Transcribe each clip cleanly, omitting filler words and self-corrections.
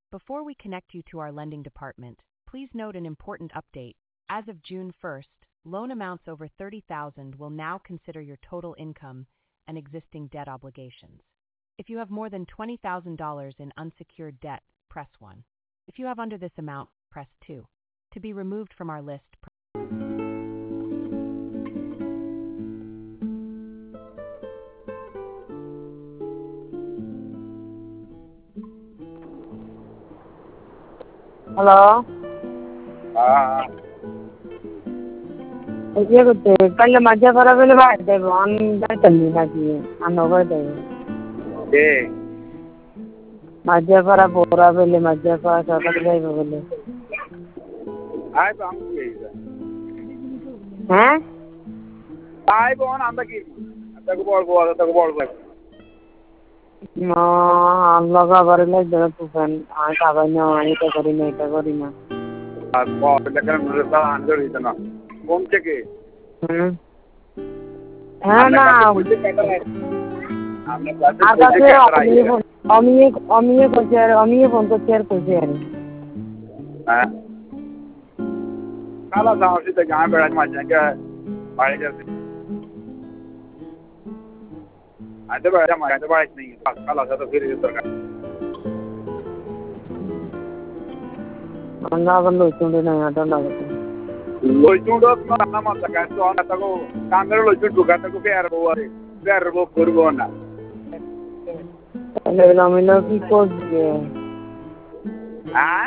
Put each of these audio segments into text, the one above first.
Before we connect you to our lending department, please note an important update. As of June 1st, loan amounts over $30,000 will now consider your total income and existing debt obligations. If you have more than $20,000 in unsecured debt, press 1. If you have under this amount, press 2. To be removed from our list, Hello. Kalla माझ्या बरोबर वाटते पण चालली नाही अनोवर दे माझ्या बरोबर बोराबले माझ्या पास आता काय बोलले आय बांग हैं आय बोन आंदा की आता को बॉल लगा बरले जरा तूफान आ कागनो आणि ते करी ना बॉल लेकर मुरसा अंदर इतना कौन के हां ना हमने क्लास आता फिर अमीए फोन को शेयर कैसे यार हां काला साहब से जहां बैठा मजा क्या बाहर जैसे आता बैठा मजा तो बात नहीं काला सा तो फिर इधर का अन्ना बल्लो चुंडे ना आता लगता लोचुंडो ना मत का तो आता को कांगरो लोचुंडो का तो प्यार वो करबो ना ले ला मिलो की कोस के हां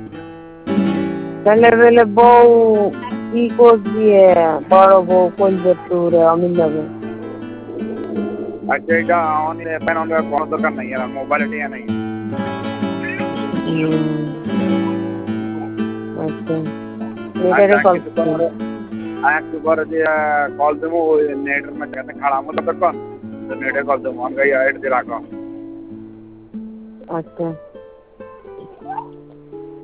चले वेले बो की कोस दिए बड़ो बो कोन जतूरे अमिल लगे अच्छा क्या ऑन पेन ऑन कौन तो करना है मोबाइल है नहीं अच्छा ये तेरे कॉल आया सुपर जे कॉल दे वो नेटर में कहते खड़ा मतलब कौन तो नेटर कॉल दे हम गई ऐड दिला का अच्छा